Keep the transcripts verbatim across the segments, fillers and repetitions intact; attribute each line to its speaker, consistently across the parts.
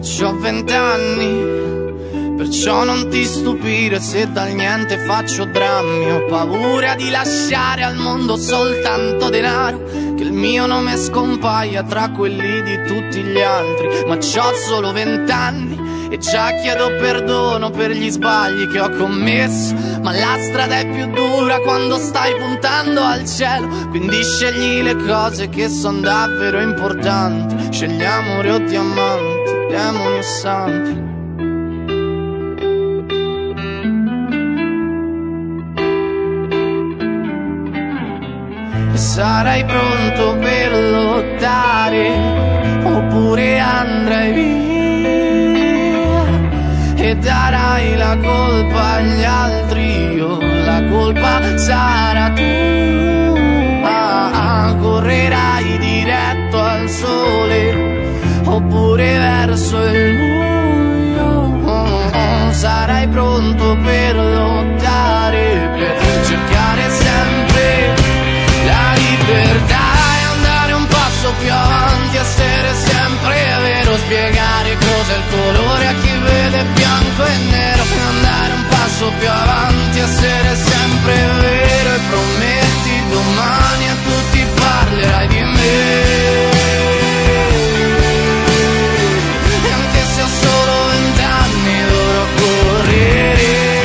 Speaker 1: C'ho vent'anni, perciò non ti stupire se dal niente faccio drammi. Ho paura di lasciare al mondo soltanto denaro, che il mio nome scompaia tra quelli di tutti gli altri. Ma c'ho solo vent'anni e già chiedo perdono per gli sbagli che ho commesso. Ma la strada è più dura quando stai puntando al cielo, quindi scegli le cose che son davvero importanti. Scegli amore o diamanti, demoni o santi. E sarai pronto per lottare oppure andrai via e darai la colpa agli altri, o la colpa sarà tua. Correrai diretto al sole oppure verso il buio. Sarai pronto per lottare, per cercare sempre la libertà e andare un passo più avanti, essere sempre vero, spiegare cos'è il colore a chi vede bianco e nero. E andare un passo più avanti, essere sempre vero, e prometti domani a tutti parlerai di me. E anche se ho solo vent'anni dovrò correre.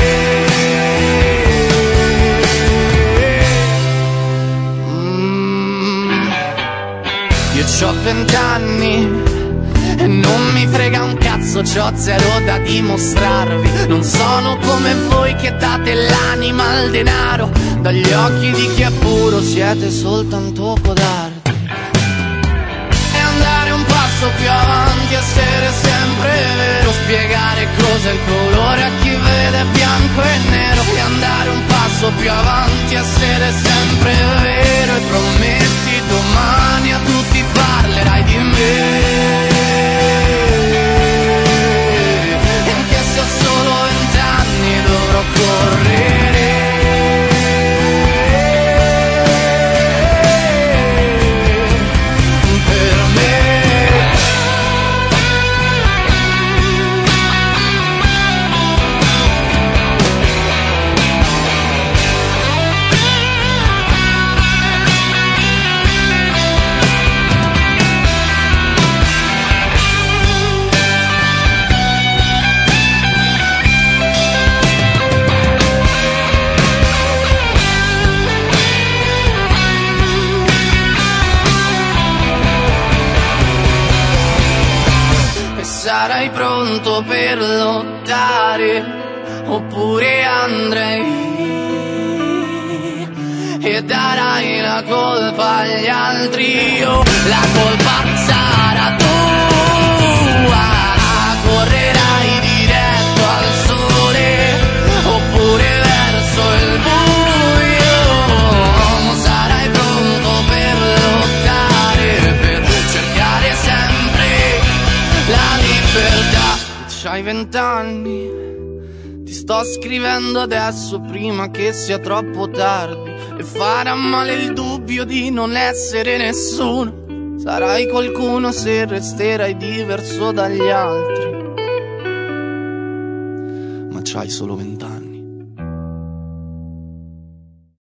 Speaker 1: Io c'ho vent'anni e non mi frega un cazzo, c'ho zero da dimostrarvi. Non sono come voi che date l'anima al denaro, dagli occhi di chi è puro siete soltanto codardi. E andare un passo più avanti, essere sempre vero, spiegare cos'è il colore a chi vede bianco e nero. E andare un passo più avanti, essere sempre vero, e prometti domani a tutti parlerai di me. E anche se ho solo vent'anni dovrò correre. Sarai pronto per lottare oppure andrai e darai la colpa agli altri, o la colpa sarà tua. Correrai diretto al sole oppure verso il buio. Sarai pronto per lottare, per cercare sempre la libertà. C'hai vent'anni, ti sto scrivendo adesso prima che sia troppo tardi, e farà male il dubbio di non essere nessuno. Sarai qualcuno se resterai diverso dagli altri, ma c'hai solo vent'anni.